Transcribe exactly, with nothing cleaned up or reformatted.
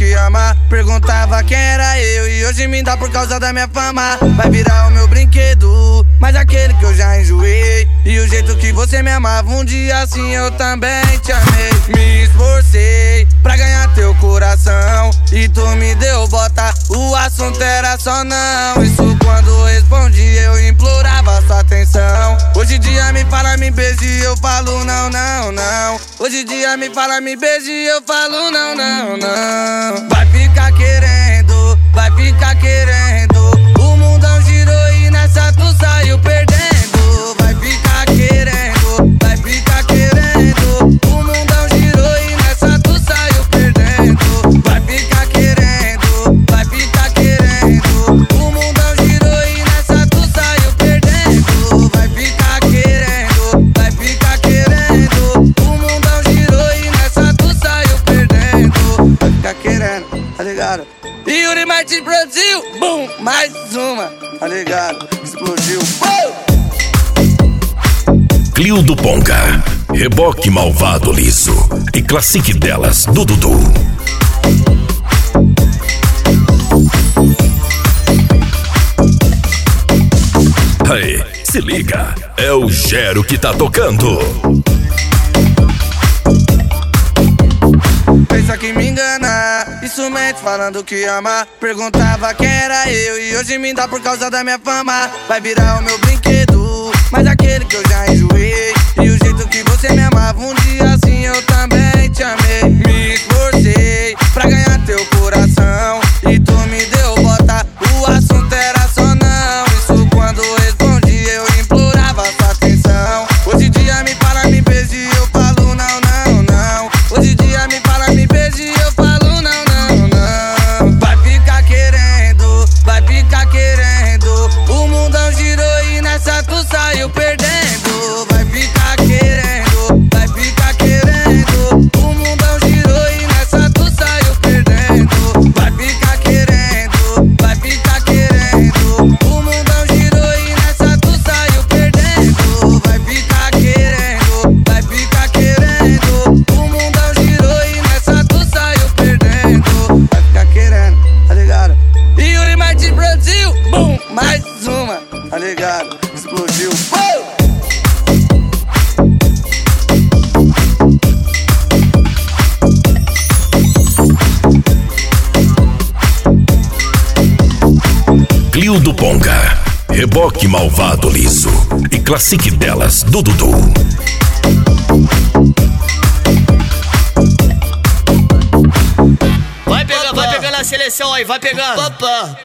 que ama. Perguntava quem era eu e hoje me dá por causa da minha fama. Vai virar o meu brinquedo, mas aquele que eu já enjoei. E o jeito que você me amava, um dia assim eu também te amei. Me esforcei pra ganhar teu coração e tu me deu bota, o assunto era só não. Isso quando respondi eu implorava sua atenção. Hoje em dia me fala, me beije e eu falo não, não, não. Hoje em dia me fala, me beije e eu falo não, não, não. Vai ficar querendo, vai ficar querendo. O mundão girou e nessa tu saiu perdendo. Vai ficar querendo, vai ficar querendo. O mundão girou e nessa tu saiu perdendo. Vai ficar querendo, vai ficar querendo. O mundão girou e nessa tu saiu perdendo. Vai ficar querendo, vai ficar querendo. O mundão girou e nessa tu saiu perdendo. Vai ficar querendo, tá ligado? Yuri Martins Brasil, bum, mais uma, tá ligado? Explodiu, bum! Clio do Ponga, reboque malvado liso e classique delas do Dudu. Aí, se liga, é o Gero que tá tocando. Pensa que me engana, isso mente falando que ama. Perguntava quem era eu e hoje me dá por causa da minha fama. Vai virar o meu brinquedo, mas aquele que eu já enjoei. E o jeito que você me amava, um dia assim eu também te amei. Me esforcei pra ganhar teu coração e tu me deu bota, o assunto era só não. Isso quando respondi eu implorava sua atenção. Hoje em dia me fala, me beije e eu falo não, não, não. Hoje em dia me fala, me beije e eu falo não, não, não. Vai ficar querendo, vai ficar querendo. O mundão girou e nessa tu saiu perdendo. Vai ficar querendo, vai ficar querendo. O mundão girou e nessa tu saiu perdendo. Vai ficar querendo, vai ficar querendo. O mundão girou e nessa tu saiu perdendo. Vai ficar querendo, vai ficar querendo. O mundão girou e nessa tu saiu perdendo. Vai ficar querendo, tá ligado? Yuri Martins Brasil, bum, mais uma, tá ligado? Explodiu, bum! Clio do Ponga, reboque malvado liso e classique delas do Dudu. Vai pegando, vai pegando a seleção aí, vai pegando.